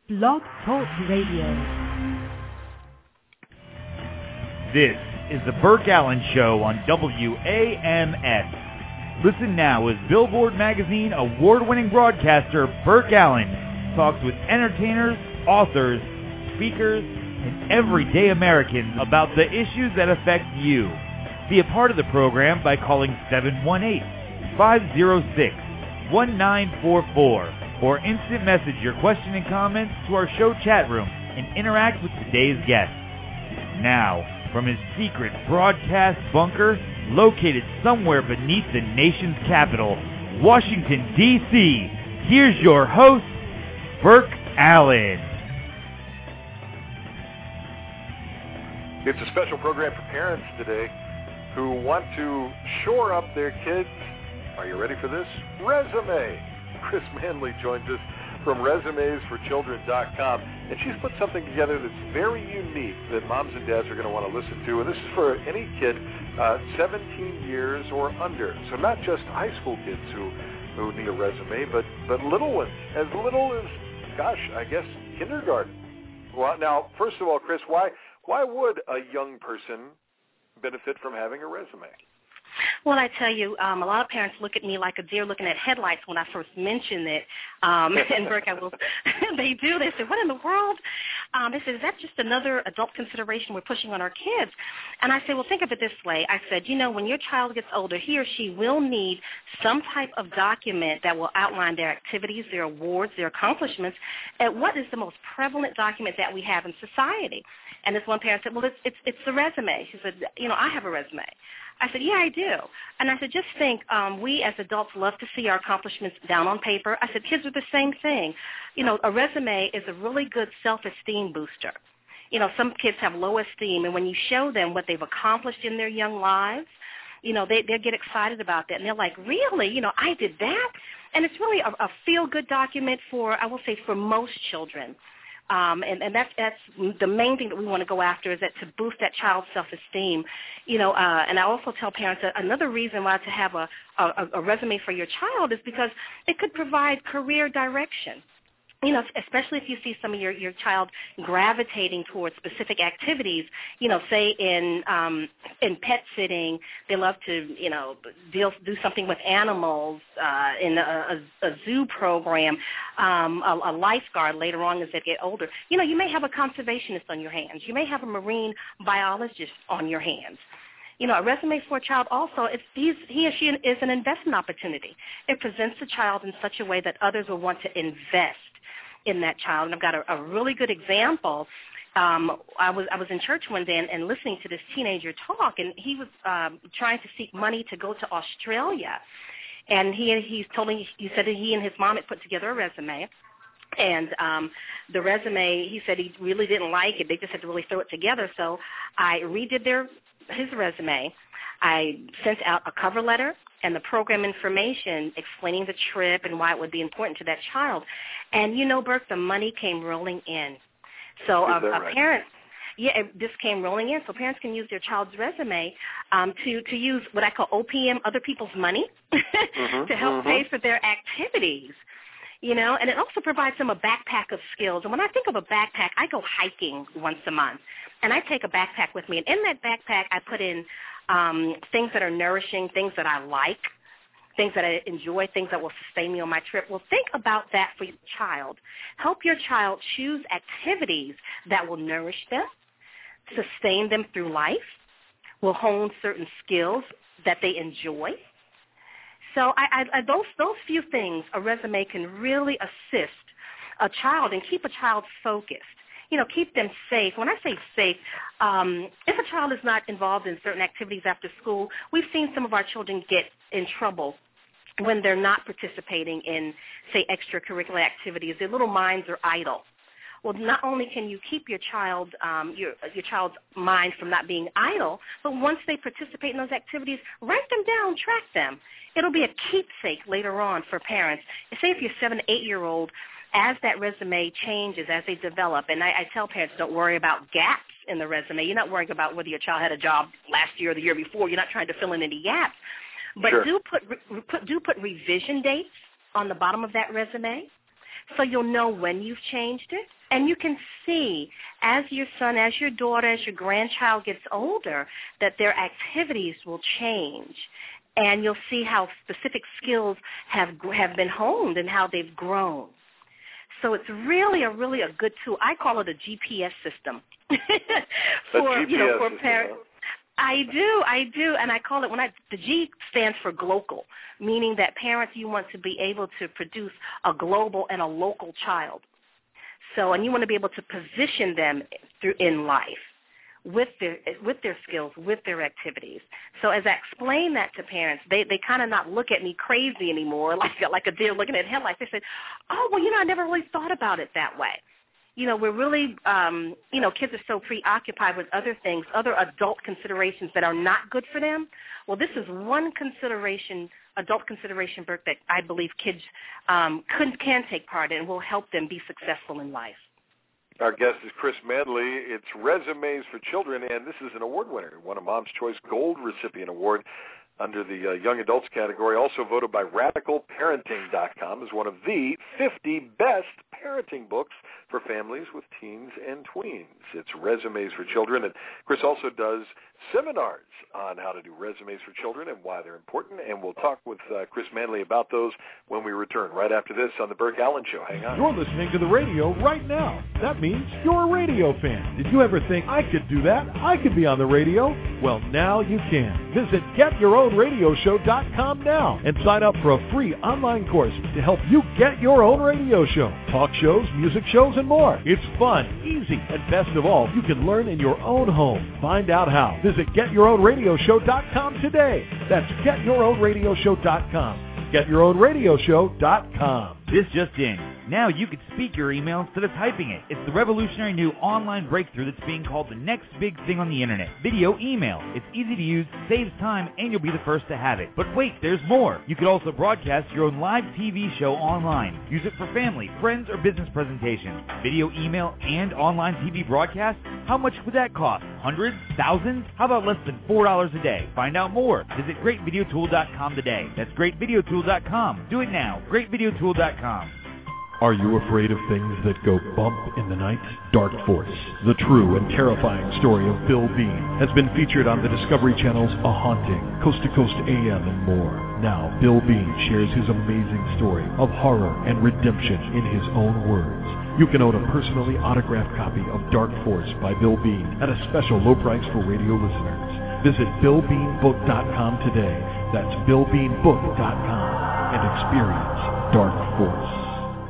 Blog Talk Radio. This is the Burke Allen Show on WAMS. Listen now as Billboard Magazine award-winning broadcaster Burke Allen talks with entertainers, authors, speakers, and everyday Americans about the issues that affect you. Be a part of the program by calling 718-506-1944 or instant message your question and comments to our show chat room and interact with today's guest. Now, from his secret broadcast bunker located somewhere beneath the nation's capital, Washington, D.C., here's your host, Burke Allen. It's a special program for parents today who want to shore up their kids', are you ready for this? Resume. Chris Manley joins us from ResumesForChildren.com, and she's put something together that's very unique that moms and dads are going to want to listen to, and this is for any kid 17 years or under. So not just high school kids who need a resume, but little ones, as little as, gosh, I guess kindergarten. Well, now, first of all, Chris, why would a young person benefit from having a resume? Well, I tell you, a lot of parents look at me like a deer looking at headlights when I first mention it. And Burke, they do. They say, what in the world? They say, is that just another adult consideration we're pushing on our kids? And I say, well, think of it this way. I said, when your child gets older, he or she will need some type of document that will outline their activities, their awards, their accomplishments, and what is the most prevalent document that we have in society. And this one parent said, well, it's the resume. She said, I have a resume. I said, yeah, I do. And I said, just think, we as adults love to see our accomplishments down on paper. I said, kids are the same thing. A resume is a really good self-esteem booster. Some kids have low esteem, and when you show them what they've accomplished in their young lives, they get excited about that. And they're like, really? I did that? And it's really a feel-good document for most children. And that's the main thing that we want to go after is that to boost that child's self-esteem. And I also tell parents that another reason why to have a resume for your child is because it could provide career direction. Especially if you see some of your child gravitating towards specific activities, say in pet sitting, they love to, do something with animals, in a zoo program, a lifeguard later on as they get older. You may have a conservationist on your hands. You may have a marine biologist on your hands. A resume for a child also, he or she is an investment opportunity. It presents the child in such a way that others will want to invest in that child. And I've got a really good example. I was in church one day and listening to this teenager talk, and he was trying to seek money to go to Australia. And he said that he and his mom had put together a resume. And the resume, he said he really didn't like it. They just had to really throw it together. So I redid his resume. I sent out a cover letter and the program information explaining the trip and why it would be important to that child. And Burke, the money came rolling in. So this came rolling in. So parents can use their child's resume to use what I call OPM, other people's money, to help pay for their activities. And it also provides them a backpack of skills. And when I think of a backpack, I go hiking once a month. And I take a backpack with me. And in that backpack, I put in things that are nourishing, things that I like, things that I enjoy, things that will sustain me on my trip. Well, think about that for your child. Help your child choose activities that will nourish them, sustain them through life, will hone certain skills that they enjoy. So those few things, a resume can really assist a child and keep a child focused. Keep them safe. When I say safe, if a child is not involved in certain activities after school, we've seen some of our children get in trouble when they're not participating in, say, extracurricular activities. Their little minds are idle. Well, not only can you keep your child's mind from not being idle, but once they participate in those activities, write them down, track them. It'll be a keepsake later on for parents. Say if your 7- to 8-year-old, as that resume changes, as they develop, and I tell parents, don't worry about gaps in the resume. You're not worrying about whether your child had a job last year or the year before. You're not trying to fill in any gaps. But sure. do put revision dates on the bottom of that resume. So you'll know when you've changed it. And you can see as your son, as your daughter, as your grandchild gets older, that their activities will change. And you'll see how specific skills have been honed and how they've grown. So it's really a good tool. I call it a GPS system for parents. I do, and I call it the G stands for global, meaning that parents, you want to be able to produce a global and a local child. So, and you want to be able to position them in life with their skills, with their activities. So as I explain that to parents, they kind of not look at me crazy anymore, like a deer looking at headlights. They say, oh, well, I never really thought about it that way. We're really, kids are so preoccupied with other things, other adult considerations that are not good for them. Well, this is one adult consideration, Burke, that I believe kids can take part in and will help them be successful in life. Our guest is Chris Manley. It's Resumes for Children, and this is an award winner. Won a Mom's Choice Gold Recipient Award under the Young Adults category, also voted by RadicalParenting.com as one of the 50 best parenting books for families with teens and tweens. It's Resumes for Children, and Chris also does seminars on how to do resumes for children and why they're important, and we'll talk with Chris Manley about those when we return, right after this on The Burke Allen Show. Hang on. You're listening to the radio right now. That means you're a radio fan. Did you ever think, I could do that? I could be on the radio? Well, now you can. Visit GetYourOwnRadioShow.com now and sign up for a free online course to help you get your own radio show, talk shows, music shows, and more. It's fun, easy, and best of all, you can learn in your own home. Find out how. Visit GetYourOwnRadioShow.com today. That's GetYourOwnRadioShow.com. GetYourOwnRadioShow.com. This just in. Now you can speak your email instead of typing it. It's the revolutionary new online breakthrough that's being called the next big thing on the internet. Video email. It's easy to use, saves time, and you'll be the first to have it. But wait, there's more. You could also broadcast your own live TV show online. Use it for family, friends, or business presentations. Video email and online TV broadcast? How much would that cost? Hundreds? Thousands? How about less than $4 a day? Find out more. Visit GreatVideoTool.com today. That's GreatVideoTool.com. Do it now. GreatVideoTool.com. Are you afraid of things that go bump in the night? Dark Force, the true and terrifying story of Bill Bean, has been featured on the Discovery Channel's A Haunting, Coast to Coast AM, and more. Now, Bill Bean shares his amazing story of horror and redemption in his own words. You can own a personally autographed copy of Dark Force by Bill Bean at a special low price for radio listeners. Visit BillBeanBook.com today. That's BillBeanBook.com and experience Dark Force.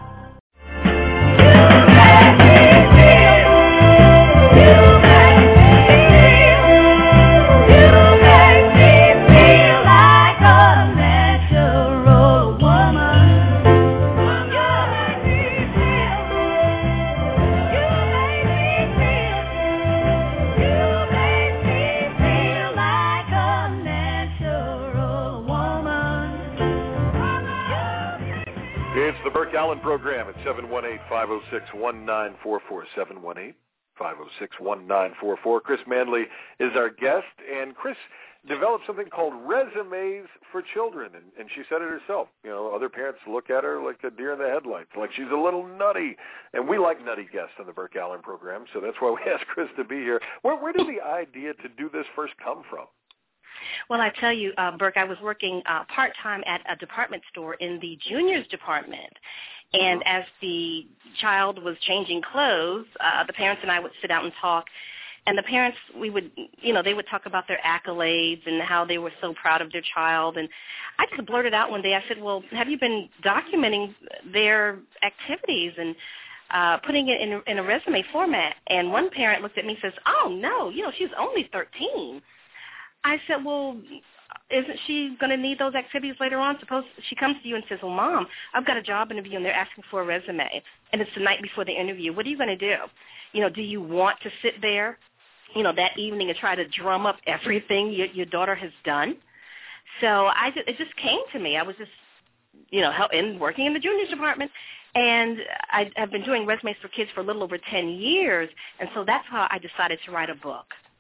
It's the Burke Allen Program at 718-506-1944, 718-506-1944. Chris Manley is our guest, and Chris developed something called Resumes for Children, and she said it herself. Other parents look at her like a deer in the headlights, like she's a little nutty, and we like nutty guests on the Burke Allen Program, so that's why we asked Chris to be here. Where did the idea to do this first come from? Well, I tell you, Burke, I was working part-time at a department store in the juniors department. And as the child was changing clothes, the parents and I would sit out and talk. And the parents, they would talk about their accolades and how they were so proud of their child. And I just blurted out one day, I said, well, have you been documenting their activities and putting it in a resume format? And one parent looked at me and says, oh, no, she's only 13. I said, well, isn't she going to need those activities later on? Suppose she comes to you and says, well, Mom, I've got a job interview, and they're asking for a resume, and it's the night before the interview. What are you going to do? Do you want to sit there, that evening and try to drum up everything your daughter has done? So it just came to me. I was just, working in the juniors department, and I have been doing resumes for kids for a little over 10 years, and so that's how I decided to write a book.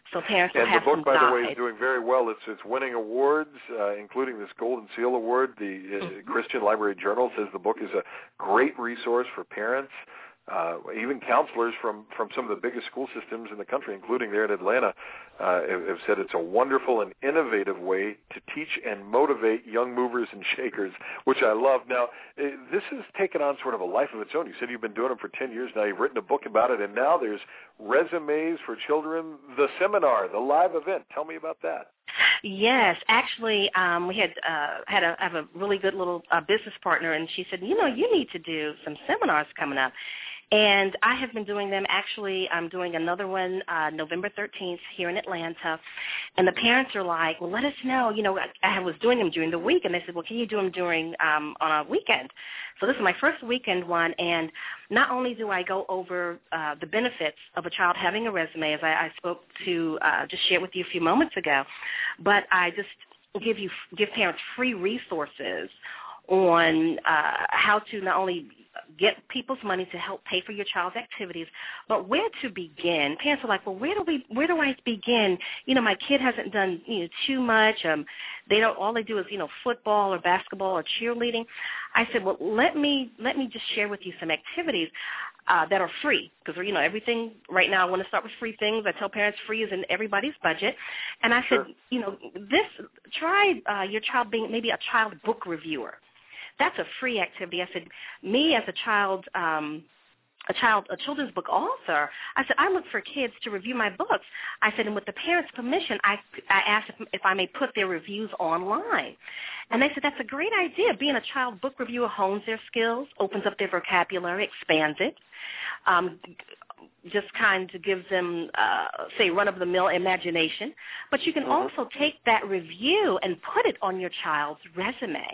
So parents will and have the book, some by guide. the way, is doing very well. It's winning awards, including this Golden Seal Award. The Christian Library Journal says the book is a great resource for parents, even counselors from some of the biggest school systems in the country, including there in Atlanta, have said it's a wonderful and innovative way to teach and motivate young movers and shakers, which I love. Now, this has taken on sort of a life of its own. You said you've been doing it for 10 years now. You've written a book about it, and now there's Resumes for Children, the seminar, the live event. Tell me about that. Yes, actually, we have a really good little business partner, and she said, you need to do some seminars coming up. And I have been doing them. Actually, I'm doing another one November 13th here in Atlanta. And the parents are like, well, let us know. I was doing them during the week. And they said, well, can you do them on a weekend? So this is my first weekend one. And not only do I go over the benefits of a child having a resume, as I spoke to, just shared with you a few moments ago, but I just give parents free resources on how to not only get people's money to help pay for your child's activities, but where to begin. Parents are like, well, where do I begin? My kid hasn't done too much. All they do is football or basketball or cheerleading. I said, well, let me just share with you some activities that are free, because everything right now, I want to start with free things. I tell parents free is in everybody's budget, and I said, try your child being maybe a child book reviewer. That's a free activity. I said, me as a children's book author, I said, I look for kids to review my books. I said, and with the parents' permission, I asked if I may put their reviews online. And they said, that's a great idea. Being a child book reviewer hones their skills, opens up their vocabulary, expands it, just kind of gives them, say, run-of-the-mill imagination. But you can also take that review and put it on your child's resume.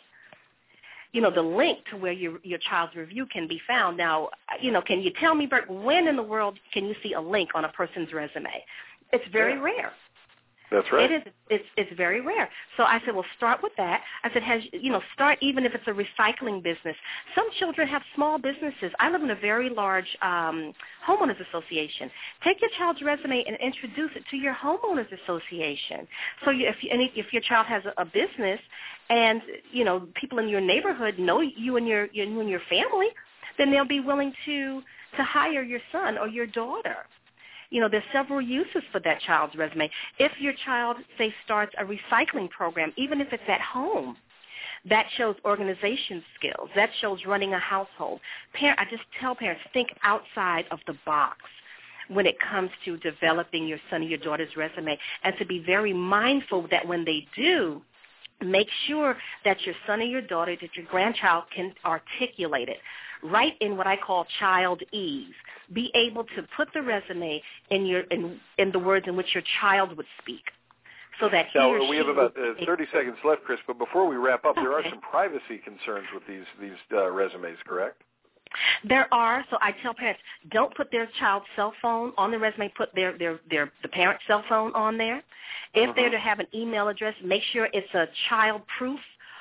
The link to where your child's review can be found. Now, can you tell me, Bert, when in the world can you see a link on a person's resume? It's very rare. That's right. It is. It's very rare. So I said, well, start with that. I said, start even if it's a recycling business. Some children have small businesses. I live in a very large homeowners association. Take your child's resume and introduce it to your homeowners association. So if your child has a business and, people in your neighborhood know you and your family, then they'll be willing to hire your son or your daughter. There's several uses for that child's resume. If your child, say, starts a recycling program, even if it's at home, that shows organization skills. That shows running a household. I just tell parents, think outside of the box when it comes to developing your son or your daughter's resume, and to be very mindful that when they do, make sure that your son or your daughter, that your grandchild can articulate it. Write in what I call child ease. Be able to put the resume in the words in which your child would speak, so that he or we she have about 30 seconds left, Chris. But before we wrap up, there are some privacy concerns with these resumes, correct? There are. So I tell parents, don't put their child's cell phone on the resume. Put the parent's cell phone on there. If they're to have an email address, make sure it's a child-proof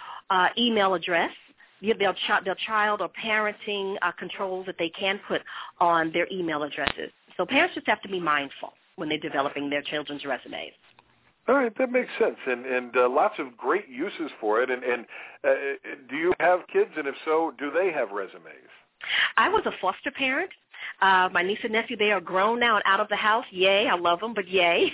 email address. They'll child or parenting controls that they can put on their email addresses. So parents just have to be mindful when they're developing their children's resumes. All right, that makes sense, and lots of great uses for it. And do you have kids, and if so, do they have resumes? I was a foster parent. My niece and nephew, they are grown now and out of the house. Yay, I love them, but yay.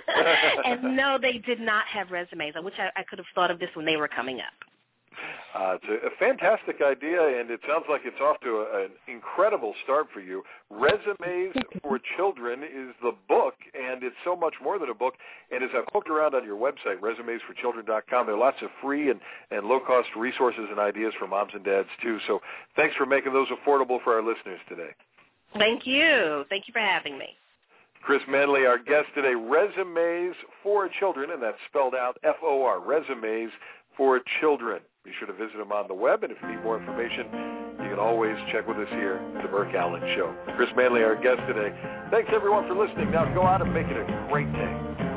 And no, they did not have resumes. I wish I could have thought of this when they were coming up. It's a fantastic idea, and it sounds like it's off to an incredible start for you. Resumes for Children is the book, and it's so much more than a book. And as I've looked around on your website, resumesforchildren.com, there are lots of free and low-cost resources and ideas for moms and dads, too. So thanks for making those affordable for our listeners today. Thank you. Thank you for having me. Chris Manley, our guest today, Resumes for Children, and that's spelled out F-O-R, Resumes for Children. Be sure to visit them on the web, and if you need more information, you can always check with us here at The Burke Allen Show. Chris Manley, our guest today. Thanks, everyone, for listening. Now go out and make it a great day.